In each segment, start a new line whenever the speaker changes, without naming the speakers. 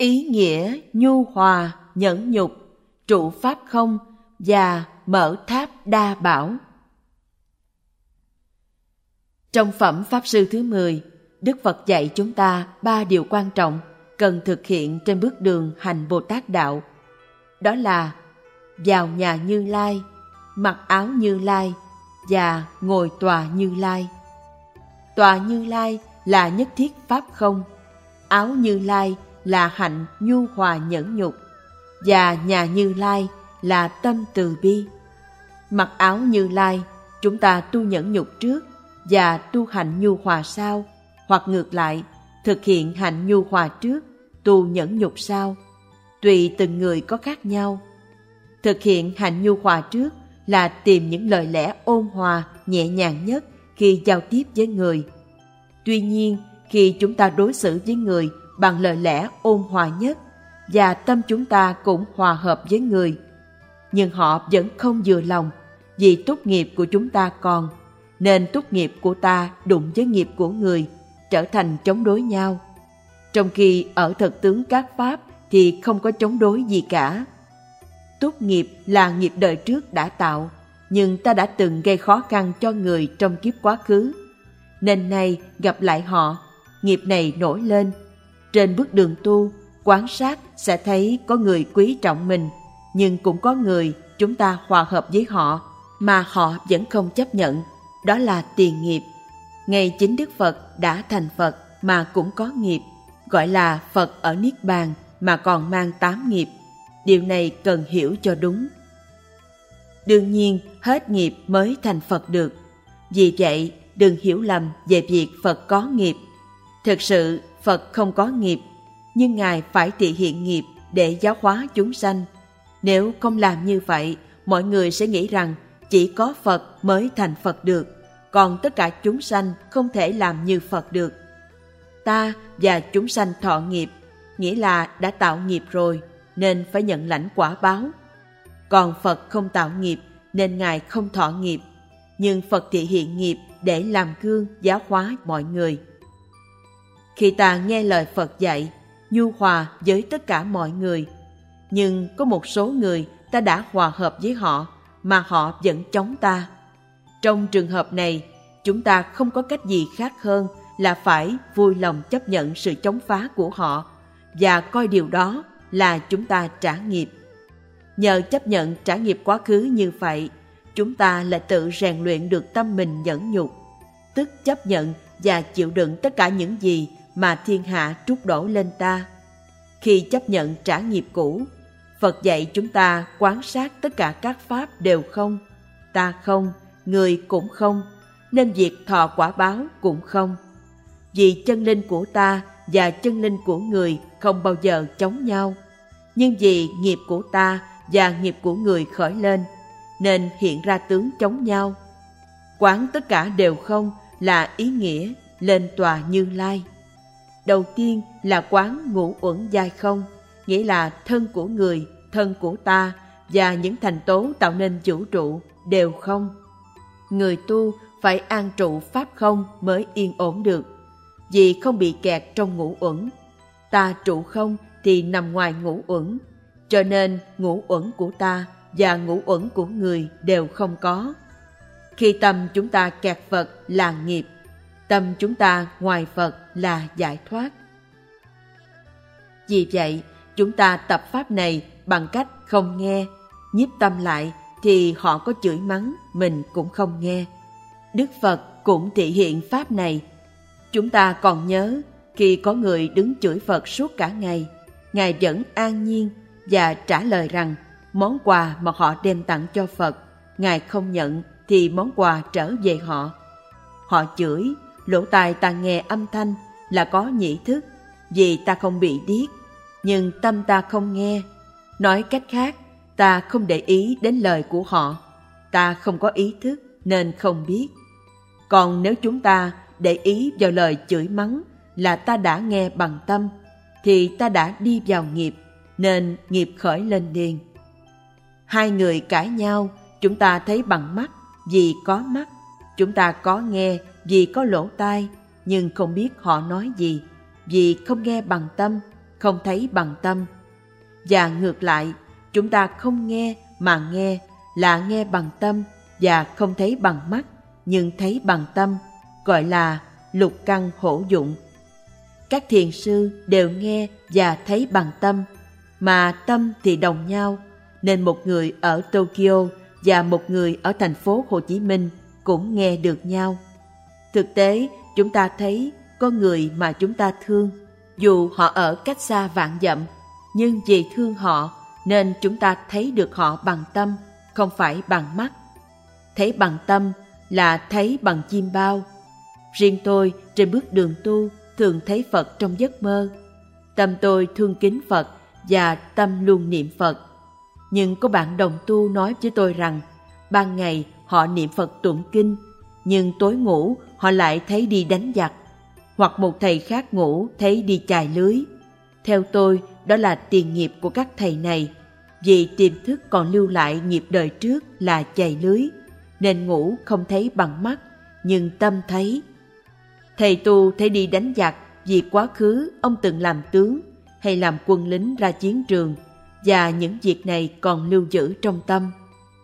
ý nghĩa nhu hòa, nhẫn nhục, trụ pháp không và mở tháp đa bảo. Trong phẩm Pháp Sư thứ 10, Đức Phật dạy chúng ta 3 điều quan trọng cần thực hiện trên bước đường hành Bồ Tát Đạo. Đó là vào nhà Như Lai, mặc áo Như Lai và ngồi tòa Như Lai. Tòa Như Lai là nhất thiết pháp không, áo Như Lai là hạnh nhu hòa nhẫn nhục, và nhà Như Lai là tâm từ bi. Mặc áo Như Lai, chúng ta tu nhẫn nhục trước và tu hạnh nhu hòa sau, hoặc ngược lại, thực hiện hạnh nhu hòa trước, tu nhẫn nhục sau. Tùy từng người có khác nhau. Thực hiện hạnh nhu hòa trước là tìm những lời lẽ ôn hòa, nhẹ nhàng nhất khi giao tiếp với người. Tuy nhiên, khi chúng ta đối xử với người bằng lời lẽ ôn hòa nhất và tâm chúng ta cũng hòa hợp với người, nhưng họ vẫn không vừa lòng vì túc nghiệp của chúng ta còn, nên túc nghiệp của ta đụng với nghiệp của người, trở thành chống đối nhau. Trong khi ở thực tướng các pháp thì không có chống đối gì cả. Túc nghiệp là nghiệp đời trước đã tạo, nhưng ta đã từng gây khó khăn cho người trong kiếp quá khứ, nên nay gặp lại họ, nghiệp này nổi lên. Trên bước đường tu, quan sát sẽ thấy có người quý trọng mình, nhưng cũng có người chúng ta hòa hợp với họ mà họ vẫn không chấp nhận. Đó là tiền nghiệp. Ngay chính Đức Phật đã thành Phật mà cũng có nghiệp, gọi là Phật ở Niết Bàn mà còn mang 8 nghiệp. Điều này cần hiểu cho đúng. Đương nhiên, hết nghiệp mới thành Phật được. Vì vậy, đừng hiểu lầm về việc Phật có nghiệp. Thực sự, Phật không có nghiệp, nhưng Ngài phải thị hiện nghiệp để giáo hóa chúng sanh. Nếu không làm như vậy, mọi người sẽ nghĩ rằng chỉ có Phật mới thành Phật được, còn tất cả chúng sanh không thể làm như Phật được. Ta và chúng sanh thọ nghiệp, nghĩa là đã tạo nghiệp rồi, nên phải nhận lãnh quả báo. Còn Phật không tạo nghiệp, nên Ngài không thọ nghiệp, nhưng Phật thị hiện nghiệp để làm gương giáo hóa mọi người. Khi ta nghe lời Phật dạy, nhu hòa với tất cả mọi người, nhưng có một số người ta đã hòa hợp với họ mà họ vẫn chống ta. Trong trường hợp này, chúng ta không có cách gì khác hơn là phải vui lòng chấp nhận sự chống phá của họ và coi điều đó là chúng ta trả nghiệp. Nhờ chấp nhận trả nghiệp quá khứ như vậy, chúng ta lại tự rèn luyện được tâm mình nhẫn nhục, tức chấp nhận và chịu đựng tất cả những gì mà thiên hạ trút đổ lên ta. Khi chấp nhận trả nghiệp cũ, Phật dạy chúng ta quán sát tất cả các pháp đều không, ta không, người cũng không, nên việc thọ quả báo cũng không. Vì chân linh của ta và chân linh của người không bao giờ chống nhau, nhưng vì nghiệp của ta và nghiệp của người khởi lên, nên hiện ra tướng chống nhau. Quán tất cả đều không là ý nghĩa lên tòa Như Lai. Đầu tiên là quán ngũ uẩn giai không, nghĩa là thân của người, thân của ta và những thành tố tạo nên vũ trụ đều không. Người tu phải an trụ pháp không mới yên ổn được, vì không bị kẹt trong ngũ uẩn. Ta trụ không thì nằm ngoài ngũ uẩn, cho nên ngũ uẩn của ta và ngũ uẩn của người đều không có. Khi tâm chúng ta kẹt Phật là nghiệp, tâm chúng ta ngoài Phật là giải thoát. Vì vậy, chúng ta tập pháp này bằng cách không nghe, nhiếp tâm lại thì họ có chửi mắng, mình cũng không nghe. Đức Phật cũng thị hiện pháp này. Chúng ta còn nhớ, khi có người đứng chửi Phật suốt cả ngày, Ngài vẫn an nhiên và trả lời rằng món quà mà họ đem tặng cho Phật, Ngài không nhận thì món quà trở về họ. Họ chửi, lỗ tai ta nghe âm thanh là có nhĩ thức, vì ta không bị điếc, nhưng tâm ta không nghe. Nói cách khác, ta không để ý đến lời của họ, ta không có ý thức nên không biết. Còn nếu chúng ta để ý vào lời chửi mắng là ta đã nghe bằng tâm, thì ta đã đi vào nghiệp, nên nghiệp khởi lên liền. Hai người cãi nhau, chúng ta thấy bằng mắt vì có mắt, chúng ta có nghe vì có lỗ tai, nhưng không biết họ nói gì, vì không nghe bằng tâm, không thấy bằng tâm. Và ngược lại, chúng ta không nghe mà nghe là nghe bằng tâm và không thấy bằng mắt nhưng thấy bằng tâm, gọi là lục căn hữu dụng. Các thiền sư đều nghe và thấy bằng tâm, mà tâm thì đồng nhau, nên một người ở Tokyo và một người ở thành phố Hồ Chí Minh cũng nghe được nhau. Thực tế, chúng ta thấy có người mà chúng ta thương, dù họ ở cách xa vạn dặm, nhưng vì thương họ nên chúng ta thấy được họ bằng tâm, không phải bằng mắt. Thấy bằng tâm là thấy bằng chim bao. Riêng tôi trên bước đường tu thường thấy Phật trong giấc mơ. Tâm tôi thương kính Phật và tâm luôn niệm Phật. Nhưng có bạn đồng tu nói với tôi rằng ban ngày họ niệm Phật tụng kinh, nhưng tối ngủ họ lại thấy đi đánh giặc, hoặc một thầy khác ngủ thấy đi chài lưới. Theo tôi, đó là tiền nghiệp của các thầy này, vì tiềm thức còn lưu lại nghiệp đời trước là chài lưới, nên ngủ không thấy bằng mắt, nhưng tâm thấy. Thầy tu thấy đi đánh giặc vì quá khứ ông từng làm tướng hay làm quân lính ra chiến trường, và những việc này còn lưu giữ trong tâm.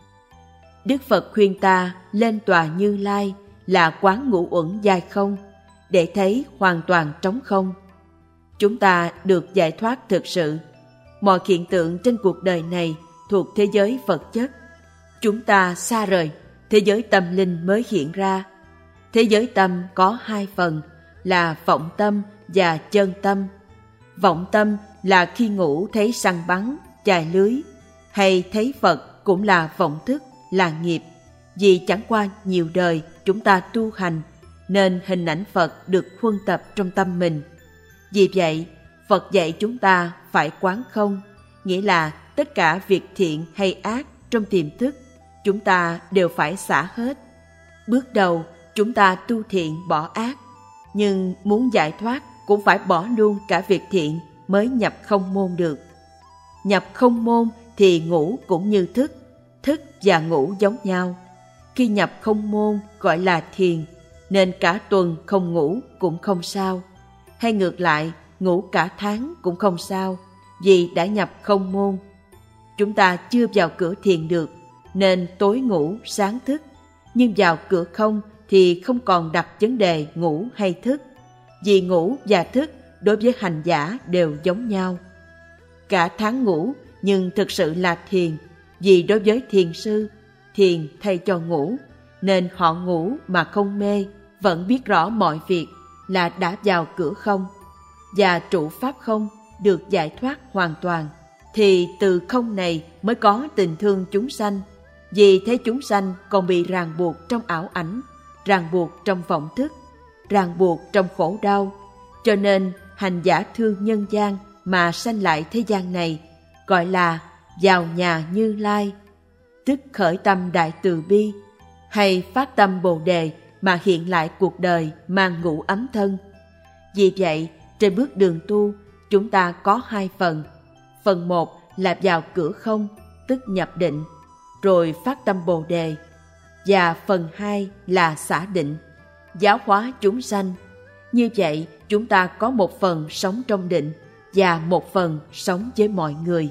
Đức Phật khuyên ta lên tòa Như Lai là quán ngũ uẩn giai không, để thấy hoàn toàn trống không. Chúng ta được giải thoát thực sự. Mọi hiện tượng trên cuộc đời này thuộc thế giới vật chất. Chúng ta xa rời, thế giới tâm linh mới hiện ra. Thế giới tâm có hai phần là vọng tâm và chân tâm. Vọng tâm là khi ngủ thấy săn bắn, chài lưới, hay thấy Phật cũng là vọng thức, là nghiệp. Vì chẳng qua nhiều đời chúng ta tu hành, nên hình ảnh Phật được huân tập trong tâm mình. Vì vậy, Phật dạy chúng ta phải quán không, nghĩa là tất cả việc thiện hay ác trong tiềm thức, chúng ta đều phải xả hết. Bước đầu, chúng ta tu thiện bỏ ác, nhưng muốn giải thoát cũng phải bỏ luôn cả việc thiện mới nhập không môn được. Nhập không môn thì ngủ cũng như thức, thức và ngủ giống nhau. Khi nhập không môn gọi là thiền, nên cả tuần không ngủ cũng không sao. Hay ngược lại, ngủ cả tháng cũng không sao, vì đã nhập không môn. Chúng ta chưa vào cửa thiền được, nên tối ngủ sáng thức, nhưng vào cửa không thì không còn đặt vấn đề ngủ hay thức, vì ngủ và thức đối với hành giả đều giống nhau. Cả tháng ngủ nhưng thực sự là thiền, vì đối với thiền sư, thiền thay cho ngủ, nên họ ngủ mà không mê, vẫn biết rõ mọi việc là đã vào cửa không, và trụ pháp không được giải thoát hoàn toàn. Thì từ không này mới có tình thương chúng sanh, vì thế chúng sanh còn bị ràng buộc trong ảo ảnh, ràng buộc trong vọng thức, ràng buộc trong khổ đau. Cho nên hành giả thương nhân gian mà sanh lại thế gian này, gọi là vào nhà Như Lai, tức khởi tâm đại từ bi, hay phát tâm Bồ Đề mà hiện lại cuộc đời mang ngũ ấm thân. Vì vậy, trên bước đường tu, chúng ta có hai phần. Phần một là vào cửa không, tức nhập định, rồi phát tâm Bồ Đề. Và phần hai là xả định, giáo hóa chúng sanh. Như vậy, chúng ta có một phần sống trong định và một phần sống với mọi người.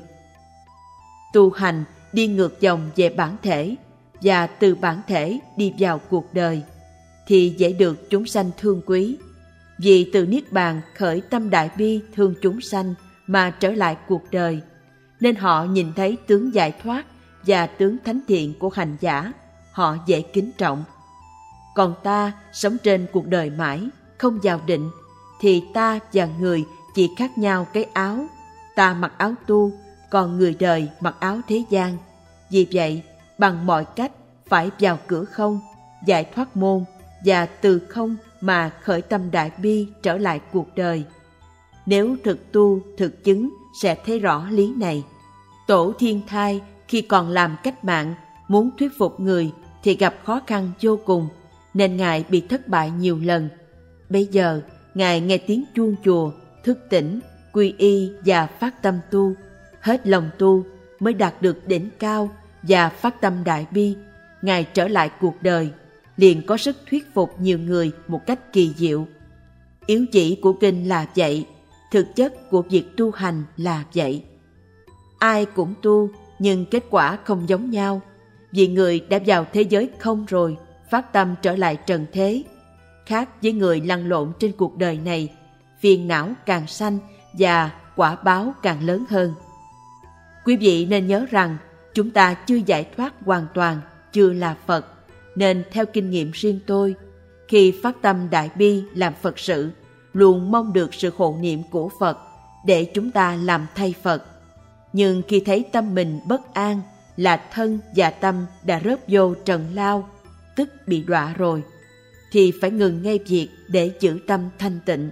Tu hành đi ngược dòng về bản thể, và từ bản thể đi vào cuộc đời, thì dễ được chúng sanh thương quý. Vì từ Niết Bàn khởi tâm đại bi thương chúng sanh mà trở lại cuộc đời, nên họ nhìn thấy tướng giải thoát và tướng thánh thiện của hành giả, họ dễ kính trọng. Còn ta sống trên cuộc đời mãi, không vào định, thì ta và người chỉ khác nhau cái áo. Ta mặc áo tu, còn người đời mặc áo thế gian. Vì vậy, bằng mọi cách phải vào cửa không, giải thoát môn, và từ không mà khởi tâm đại bi trở lại cuộc đời. Nếu thực tu, thực chứng sẽ thấy rõ lý này. Tổ Thiên Thai khi còn làm cách mạng, muốn thuyết phục người thì gặp khó khăn vô cùng, nên Ngài bị thất bại nhiều lần. Bây giờ, Ngài nghe tiếng chuông chùa, thức tỉnh, quy y và phát tâm tu. Hết lòng tu mới đạt được đỉnh cao và phát tâm đại bi. Ngài trở lại cuộc đời, liền có sức thuyết phục nhiều người một cách kỳ diệu. Yếu chỉ của kinh là vậy, thực chất của việc tu hành là vậy. Ai cũng tu, nhưng kết quả không giống nhau, vì người đã vào thế giới không rồi, phát tâm trở lại trần thế. Khác với người lăn lộn trên cuộc đời này, phiền não càng sanh và quả báo càng lớn hơn. Quý vị nên nhớ rằng chúng ta chưa giải thoát hoàn toàn, chưa là Phật, nên theo kinh nghiệm riêng tôi, khi phát tâm đại bi làm Phật sự, luôn mong được sự hộ niệm của Phật để chúng ta làm thay Phật. Nhưng khi thấy tâm mình bất an, là thân và tâm đã rớt vô trần lao, tức bị đọa rồi, thì phải ngừng ngay việc để giữ tâm thanh tịnh.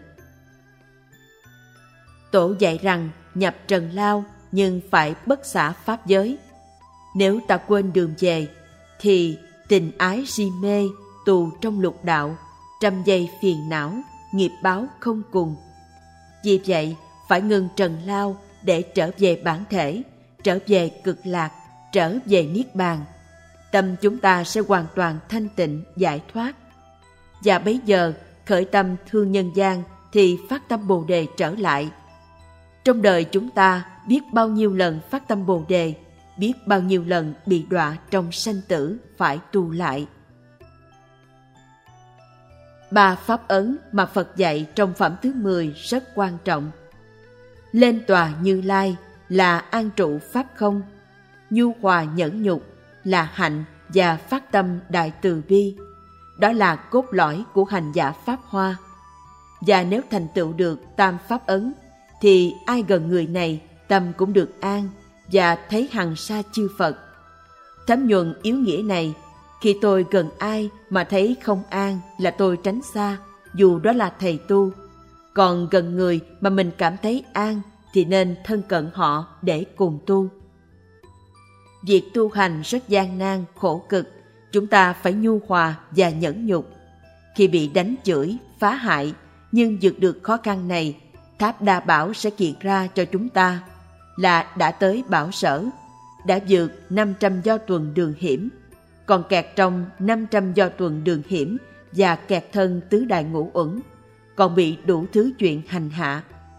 Tổ dạy rằng nhập trần lao nhưng phải bất xả pháp giới. Nếu ta quên đường về, thì tình ái si mê, tù trong lục đạo, trăm dây phiền não, nghiệp báo không cùng. Vì vậy, phải ngừng trần lao để trở về bản thể, trở về cực lạc, trở về niết bàn. Tâm chúng ta sẽ hoàn toàn thanh tịnh, giải thoát. Và bấy giờ, khởi tâm thương nhân gian thì phát tâm Bồ Đề trở lại. Trong đời chúng ta biết bao nhiêu lần phát tâm Bồ Đề, biết bao nhiêu lần bị đọa trong sanh tử phải tu lại. 3 pháp ấn mà Phật dạy trong phẩm thứ 10 rất quan trọng. Lên tòa Như Lai là an trụ pháp không, nhu hòa nhẫn nhục là hạnh và phát tâm đại từ bi. Đó là cốt lõi của hành giả Pháp Hoa. Và nếu thành tựu được tam pháp ấn, thì ai gần người này tâm cũng được an và thấy hằng sa chư Phật. Thấm nhuần yếu nghĩa này, khi tôi gần ai mà thấy không an là tôi tránh xa, dù đó là thầy tu. Còn gần người mà mình cảm thấy an thì nên thân cận họ để cùng tu. Việc tu hành rất gian nan, khổ cực, chúng ta phải nhu hòa và nhẫn nhục. Khi bị đánh chửi, phá hại, nhưng vượt được khó khăn này, Tháp Đa Bảo sẽ kiện ra cho chúng ta là đã tới bảo sở, đã vượt 500 do tuần đường hiểm, còn kẹt trong 500 do tuần đường hiểm và kẹt thân tứ đại ngũ uẩn, còn bị đủ thứ chuyện hành hạ.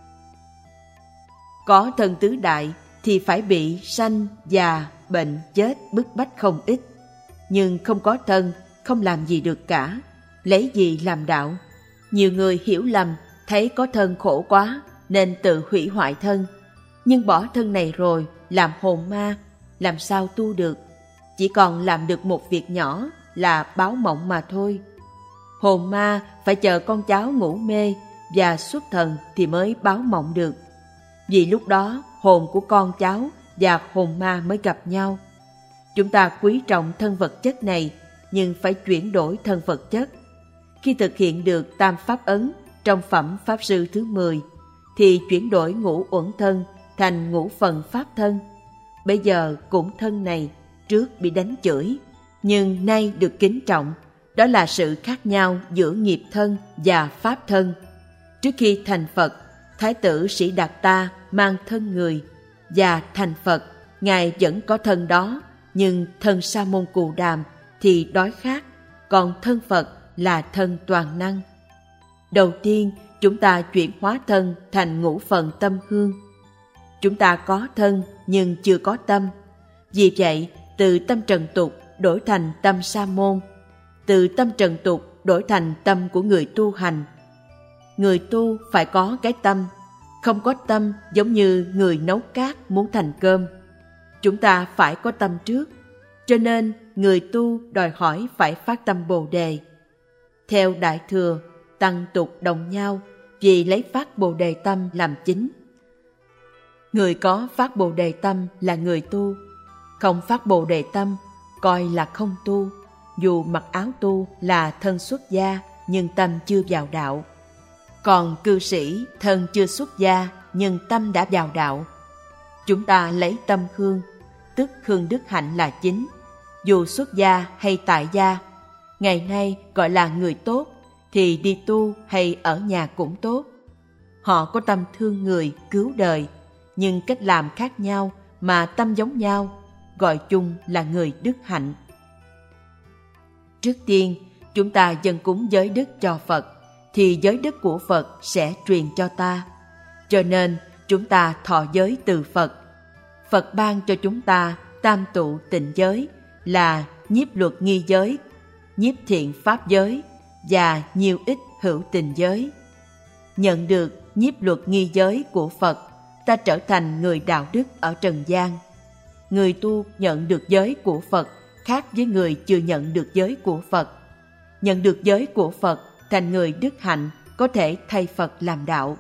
Có thân tứ đại thì phải bị sanh, già, bệnh, chết bức bách không ít. Nhưng không có thân, không làm gì được cả, lấy gì làm đạo? Nhiều người hiểu lầm, thấy có thân khổ quá nên tự hủy hoại thân. Nhưng bỏ thân này rồi, làm hồn ma, làm sao tu được? Chỉ còn làm được một việc nhỏ là báo mộng mà thôi. Hồn ma phải chờ con cháu ngủ mê và xuất thần thì mới báo mộng được. Vì lúc đó hồn của con cháu và hồn ma mới gặp nhau. Chúng ta quý trọng thân vật chất này, nhưng phải chuyển đổi thân vật chất. Khi thực hiện được tam pháp ấn trong phẩm Pháp Sư thứ 10, thì chuyển đổi ngũ uẩn thân thành ngũ phần pháp thân. Bây giờ cũng thân này, trước bị đánh chửi, nhưng nay được kính trọng. Đó là sự khác nhau giữa nghiệp thân và pháp thân. Trước khi thành Phật, Thái tử Sĩ Đạt Ta mang thân người, và thành Phật, Ngài vẫn có thân đó, nhưng thân Sa Môn Cù Đàm thì đói khát, còn thân Phật là thân toàn năng. Đầu tiên, chúng ta chuyển hóa thân thành ngũ phần tâm hương. Chúng ta có thân nhưng chưa có tâm. Vì vậy, từ tâm trần tục đổi thành tâm Sa Môn, từ tâm trần tục đổi thành tâm của người tu hành. Người tu phải có cái tâm, không có tâm giống như người nấu cát muốn thành cơm. Chúng ta phải có tâm trước, cho nên người tu đòi hỏi phải phát tâm Bồ Đề. Theo Đại Thừa, tăng tục đồng nhau vì lấy phát Bồ Đề tâm làm chính. Người có phát Bồ Đề tâm là người tu, không phát Bồ Đề tâm coi là không tu, dù mặc áo tu là thân xuất gia nhưng tâm chưa vào đạo. Còn cư sĩ thân chưa xuất gia nhưng tâm đã vào đạo. Chúng ta lấy tâm hương, tức hương đức hạnh là chính, dù xuất gia hay tại gia. Ngày nay gọi là người tốt, thì đi tu hay ở nhà cũng tốt. Họ có tâm thương người, cứu đời, nhưng cách làm khác nhau mà tâm giống nhau, gọi chung là người đức hạnh. Trước tiên, chúng ta dâng cúng giới đức cho Phật, thì giới đức của Phật sẽ truyền cho ta. Cho nên chúng ta thọ giới từ Phật. Phật ban cho chúng ta tam tụ tịnh giới là nhiếp luật nghi giới, nhiếp thiện pháp giới và nhiều ít hữu tình giới. Nhận được nhiếp luật nghi giới của Phật, ta trở thành người đạo đức ở trần gian. Người tu nhận được giới của Phật khác với người chưa nhận được giới của Phật. Nhận được giới của Phật thành người đức hạnh, có thể thay Phật làm đạo.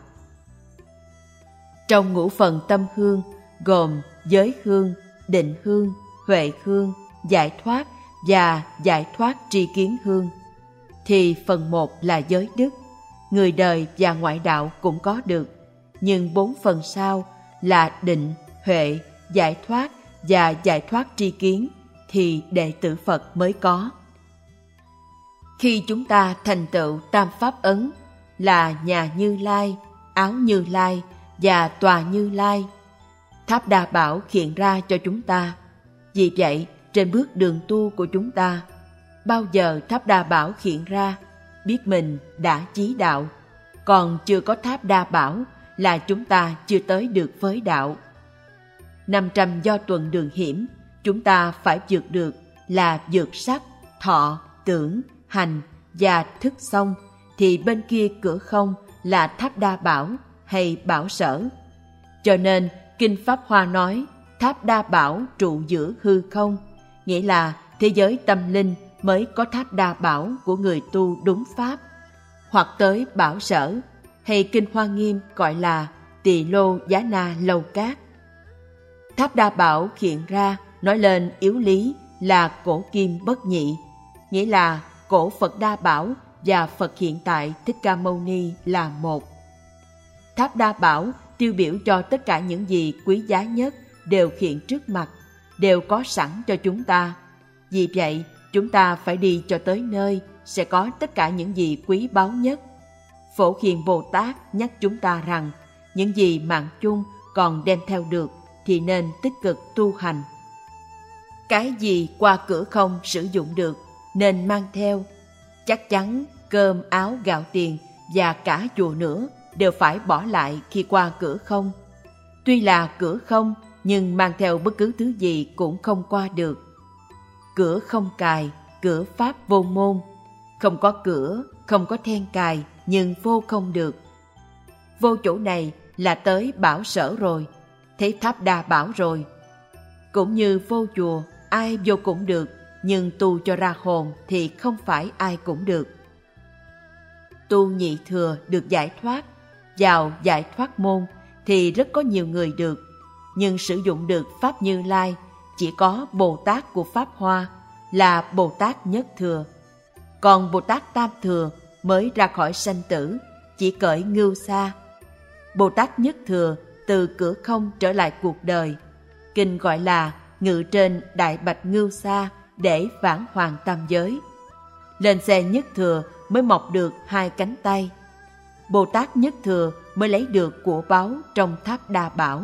Trong ngũ phần tâm hương gồm giới hương, định hương, huệ hương, giải thoát và giải thoát tri kiến hương, thì phần 1 là giới đức. Người đời và ngoại đạo cũng có được, nhưng 4 phần sau là định, huệ, giải thoát và giải thoát tri kiến thì đệ tử Phật mới có. Khi chúng ta thành tựu tam pháp ấn là nhà Như Lai, áo Như Lai và tòa Như Lai, tháp Đa Bảo hiện ra cho chúng ta. Vì vậy, trên bước đường tu của chúng ta, bao giờ tháp Đa Bảo hiện ra, biết mình đã chí đạo. Còn chưa có tháp Đa Bảo là chúng ta chưa tới được với đạo. 500 do tuần đường hiểm chúng ta phải vượt được là vượt sắc, thọ, tưởng, hành và thức xong, thì bên kia cửa không là tháp Đa Bảo hay Bảo Sở. Cho nên Kinh Pháp Hoa nói tháp Đa Bảo trụ giữa hư không, nghĩa là thế giới tâm linh mới có tháp Đa Bảo của người tu đúng pháp, hoặc tới Bảo Sở, hay Kinh Hoa Nghiêm gọi là Tỳ Lô Giá Na Lâu Cát. Tháp Đa Bảo hiện ra nói lên yếu lý là cổ kim bất nhị, nghĩa là cổ Phật Đa Bảo và Phật hiện tại Thích Ca Mâu Ni là một. Tháp Đa Bảo tiêu biểu cho tất cả những gì quý giá nhất đều hiện trước mặt, đều có sẵn cho chúng ta. Vì vậy, chúng ta phải đi cho tới nơi sẽ có tất cả những gì quý báu nhất. Phổ Hiền Bồ Tát nhắc chúng ta rằng những gì mạng chung còn đem theo được thì nên tích cực tu hành. Cái gì qua cửa không sử dụng được nên mang theo. Chắc chắn cơm, áo, gạo tiền và cả chùa nữa đều phải bỏ lại khi qua cửa không. Tuy là cửa không, nhưng mang theo bất cứ thứ gì cũng không qua được. Cửa không cài, cửa pháp vô môn. Không có cửa, không có then cài, nhưng vô không được. Vô chỗ này là tới Bảo Sở rồi, thấy tháp Đa Bảo rồi. Cũng như vô chùa, ai vô cũng được, nhưng tu cho ra hồn thì không phải ai cũng được. Tu nhị thừa được giải thoát, vào giải thoát môn thì rất có nhiều người được, nhưng sử dụng được Pháp Như Lai chỉ có Bồ Tát của Pháp Hoa là Bồ Tát Nhất Thừa. Còn Bồ Tát Tam Thừa mới ra khỏi sanh tử, chỉ cởi ngưu xa. Bồ Tát Nhất Thừa từ cửa không trở lại cuộc đời, kinh gọi là ngự trên đại bạch ngưu xa để vãng hoàng tam giới. Lên xe Nhất Thừa mới mọc được 2 cánh tay. Bồ Tát Nhất Thừa mới lấy được của báu trong tháp Đa Bảo.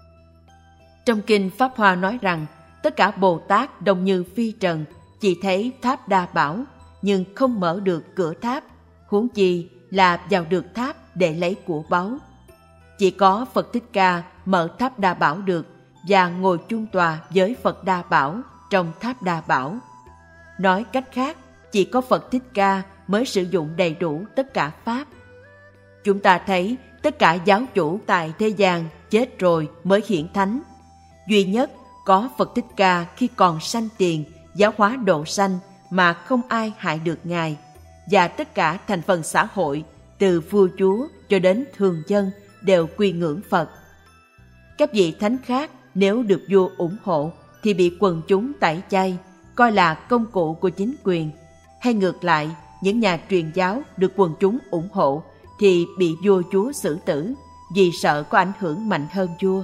Trong kinh Pháp Hoa nói rằng tất cả Bồ Tát đồng như phi trần, chỉ thấy tháp Đa Bảo nhưng không mở được cửa tháp, huống chi là vào được tháp để lấy của báu. Chỉ có Phật Thích Ca mở tháp Đa Bảo được và ngồi chung tòa với Phật Đa Bảo trong tháp Đa Bảo. Nói cách khác, chỉ có Phật Thích Ca mới sử dụng đầy đủ tất cả pháp. Chúng ta thấy tất cả giáo chủ tại thế gian chết rồi mới hiển thánh. Duy nhất có Phật Thích Ca khi còn sanh tiền giáo hóa độ sanh mà không ai hại được Ngài, và tất cả thành phần xã hội từ vua chúa cho đến thường dân đều quy ngưỡng Phật. Các vị thánh khác nếu được vua ủng hộ thì bị quần chúng tẩy chay, coi là công cụ của chính quyền, hay ngược lại, những nhà truyền giáo được quần chúng ủng hộ thì bị vua chúa xử tử vì sợ có ảnh hưởng mạnh hơn vua.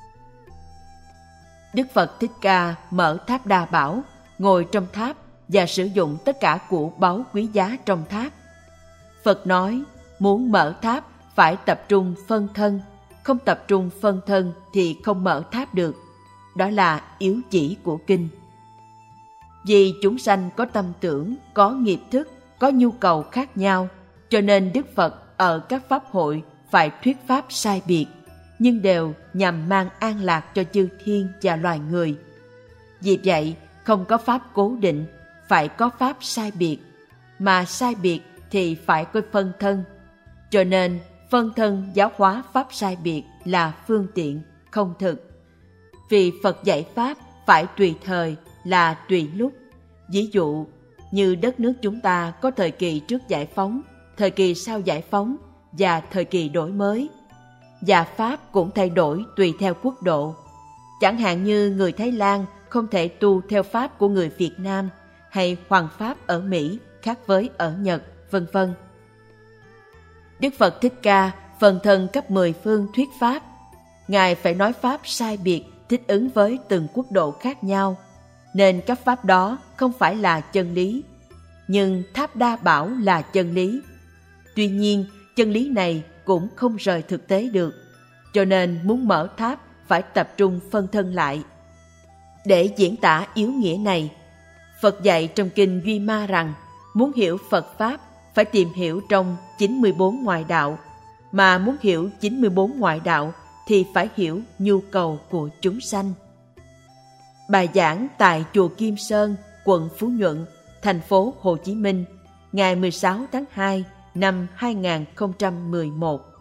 Đức Phật Thích Ca mở tháp Đa Bảo, ngồi trong tháp và sử dụng tất cả của báu quý giá trong tháp. Phật nói, muốn mở tháp phải tập trung phân thân, không tập trung phân thân thì không mở tháp được. Đó là yếu chỉ của kinh. Vì chúng sanh có tâm tưởng, có nghiệp thức, có nhu cầu khác nhau, cho nên Đức Phật ở các pháp hội phải thuyết pháp sai biệt, nhưng đều nhằm mang an lạc cho chư thiên và loài người. Vì vậy, không có pháp cố định, phải có pháp sai biệt, mà sai biệt thì phải có phân thân. Cho nên, phân thân giáo hóa pháp sai biệt là phương tiện, không thực. Vì Phật dạy pháp phải tùy thời là tùy lúc. Ví dụ, như đất nước chúng ta có thời kỳ trước giải phóng, thời kỳ sau giải phóng và thời kỳ đổi mới. Và pháp cũng thay đổi tùy theo quốc độ. Chẳng hạn như người Thái Lan không thể tu theo pháp của người Việt Nam, hay hoàng pháp ở Mỹ khác với ở Nhật, vân vân. Đức Phật Thích Ca phần thân cấp 10 phương thuyết pháp. Ngài phải nói pháp sai biệt thích ứng với từng quốc độ khác nhau, nên các pháp đó không phải là chân lý. Nhưng Tháp Đa bảo là chân lý. Tuy nhiên, chân lý này cũng không rời thực tế được, cho nên muốn mở tháp phải tập trung phân thân lại. Để diễn tả yếu nghĩa này, Phật dạy trong kinh Duy Ma rằng muốn hiểu Phật Pháp phải tìm hiểu trong 94 ngoại đạo, mà muốn hiểu 94 ngoại đạo thì phải hiểu nhu cầu của chúng sanh. Bài giảng tại chùa Kim Sơn, quận Phú Nhuận, thành phố Hồ Chí Minh, ngày 16 tháng 2 năm 2011.